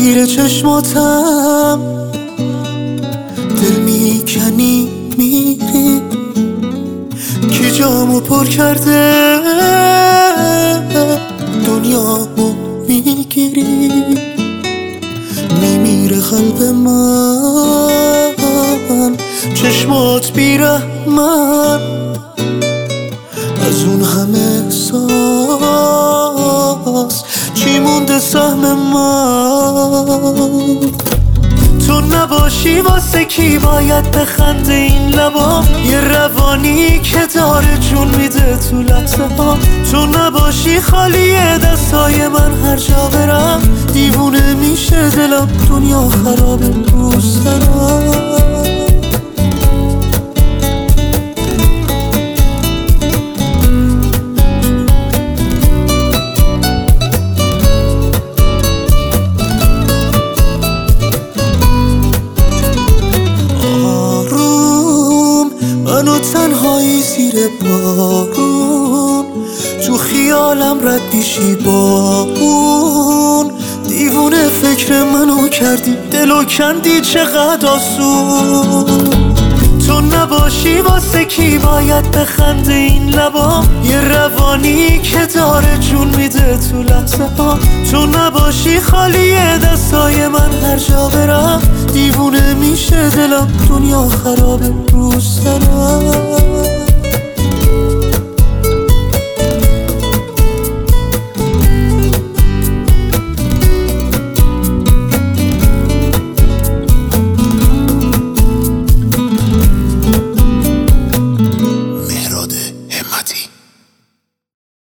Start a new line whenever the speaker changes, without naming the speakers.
زیر چشماتم دل میکنی میری، کی جامو پر کرده دنیامو میگیری. میمیره قلب من، چشمات بیرحمن، از اون همه احساس چی مونده سهم من؟ تو نباشی واسه کی باید بخنده این لبا، یه روانی که داره جون میده تو لحظه ها. تو نباشی خالیه دستای من، هر جا برم دیوونه میشه دلم، دنیا خرابه روز دارم. منو تنهایی زیر بارون، تو خیالم رد میشی با اون. دیوونه فکر منو کردی، دلو کندی چقدر آسون. تو نباشی واسه کی باید بخنده این لبا، یه روانی که داره جون میده تو لحظه ها. تو نباشی خالیه دستای من، هر جا برم دیوونه میشه دلم، دنیا خرابه روز دارم.